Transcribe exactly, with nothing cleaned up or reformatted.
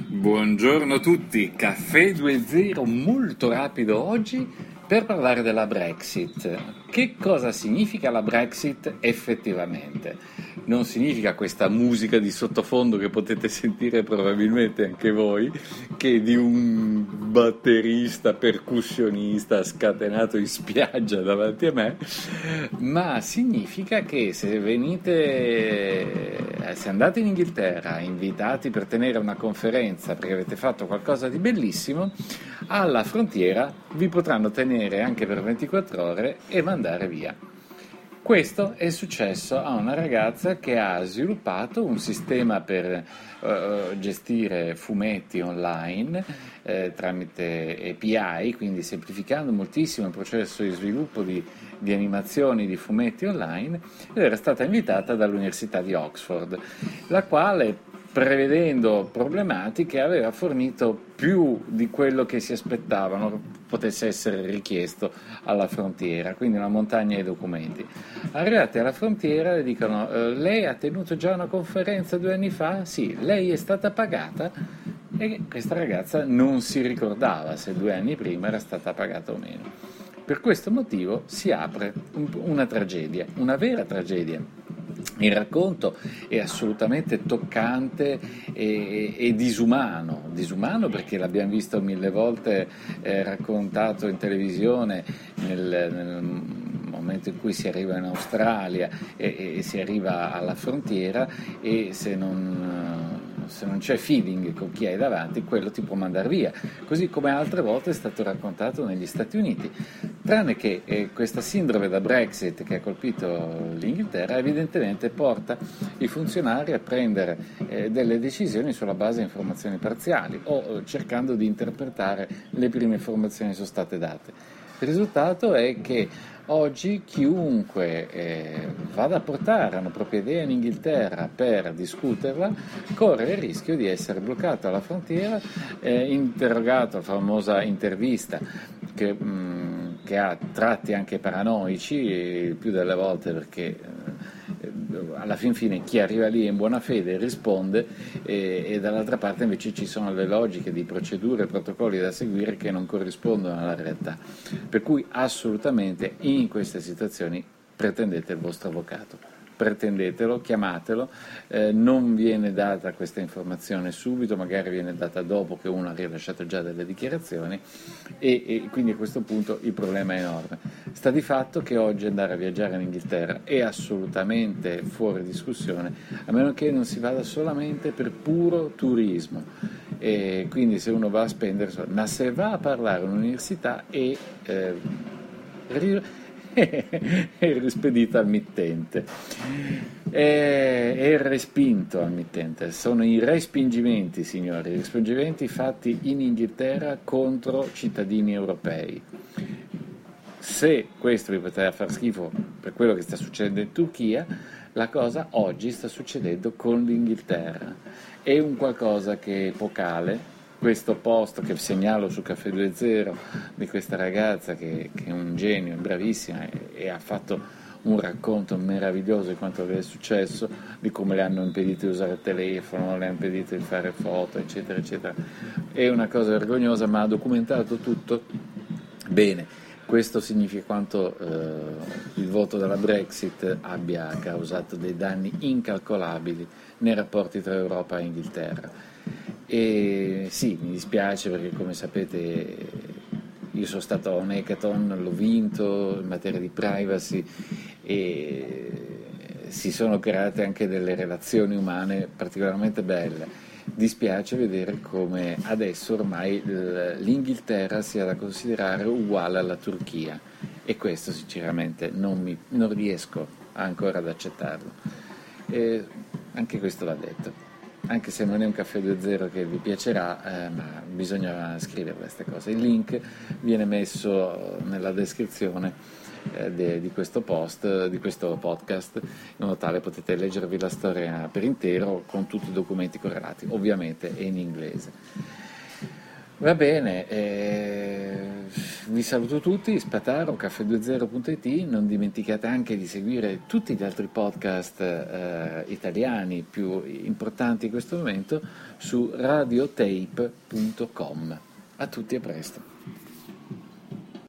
Buongiorno a tutti, caffè due zero molto rapido oggi per parlare della Brexit. Che cosa significa la Brexit effettivamente? Non significa questa musica di sottofondo che potete sentire probabilmente anche voi, che è di un batterista, percussionista scatenato in spiaggia davanti a me, ma significa che se venite, se andate in Inghilterra invitati per tenere una conferenza perché avete fatto qualcosa di bellissimo, alla frontiera vi potranno tenere anche per ventiquattro ore e mandare via. Questo è successo a una ragazza che ha sviluppato un sistema per uh, gestire fumetti online eh, tramite A P I, quindi semplificando moltissimo il processo di sviluppo di, di animazioni di fumetti online, ed era stata invitata dall'Università di Oxford, la quale, prevedendo problematiche, aveva fornito più di quello che si aspettavano potesse essere richiesto alla frontiera, quindi una montagna di documenti. Arrivati alla frontiera le dicono eh, lei ha tenuto già una conferenza due anni fa? Sì. Lei è stata pagata? E questa ragazza non si ricordava se due anni prima era stata pagata o meno. Per questo motivo si apre una tragedia, una vera tragedia. Il racconto è assolutamente toccante e, e disumano, disumano perché l'abbiamo visto mille volte eh, raccontato in televisione nel, nel momento in cui si arriva in Australia e, e si arriva alla frontiera, e se non... se non c'è feeling con chi hai davanti, quello ti può mandare via, così come altre volte è stato raccontato negli Stati Uniti, tranne che eh, questa sindrome da Brexit che ha colpito l'Inghilterra evidentemente porta i funzionari a prendere eh, delle decisioni sulla base di informazioni parziali o eh, cercando di interpretare le prime informazioni che sono state date. Il risultato è che oggi chiunque eh, vada a portare una propria idea in Inghilterra per discuterla corre il rischio di essere bloccato alla frontiera, eh, interrogato, la famosa intervista che, mh, che ha tratti anche paranoici, il più delle volte perché eh, alla fin fine chi arriva lì in buona fede risponde e, e dall'altra parte invece ci sono le logiche di procedure e protocolli da seguire che non corrispondono alla realtà, per cui assolutamente in queste situazioni pretendete il vostro avvocato, pretendetelo, chiamatelo, eh, non viene data questa informazione subito, magari viene data dopo che uno ha rilasciato già delle dichiarazioni e, e quindi a questo punto il problema è enorme. Sta di fatto che oggi andare a viaggiare in Inghilterra è assolutamente fuori discussione, a meno che non si vada solamente per puro turismo, e quindi se uno va a spendere, ma se va a parlare all'università è eh, è rispedita al mittente, è, è respinto al mittente. Sono i respingimenti, signori, i respingimenti fatti in Inghilterra contro cittadini europei. Se questo vi poteva far schifo per quello che sta succedendo in Turchia, la cosa oggi sta succedendo con l'Inghilterra. È un qualcosa che è epocale. Questo post che segnalo su Caffè due zero di questa ragazza che, che è un genio, è bravissima e, e ha fatto un racconto meraviglioso di quanto le è successo, di come le hanno impedito di usare il telefono, le hanno impedito di fare foto, eccetera, eccetera. È una cosa vergognosa, ma ha documentato tutto bene. Questo significa quanto eh, il voto della Brexit abbia causato dei danni incalcolabili nei rapporti tra Europa e Inghilterra. E sì, mi dispiace perché, come sapete, io sono stato a un hackathon, l'ho vinto in materia di privacy e si sono create anche delle relazioni umane particolarmente belle. Dispiace vedere come adesso ormai l'Inghilterra sia da considerare uguale alla Turchia, e questo sinceramente non, mi, non riesco ancora ad accettarlo. E anche questo va detto. Anche se non è un Caffè due zero che vi piacerà, eh, ma bisogna scrivere queste cose. Il link viene messo nella descrizione eh, de, di questo post, di questo podcast, in modo tale potete leggervi la storia per intero con tutti i documenti correlati. Ovviamente è in inglese. Va bene, eh, vi saluto tutti, Spataro, caffè venti punto it, non dimenticate anche di seguire tutti gli altri podcast eh, italiani più importanti in questo momento su radiotape punto com. A tutti, a presto.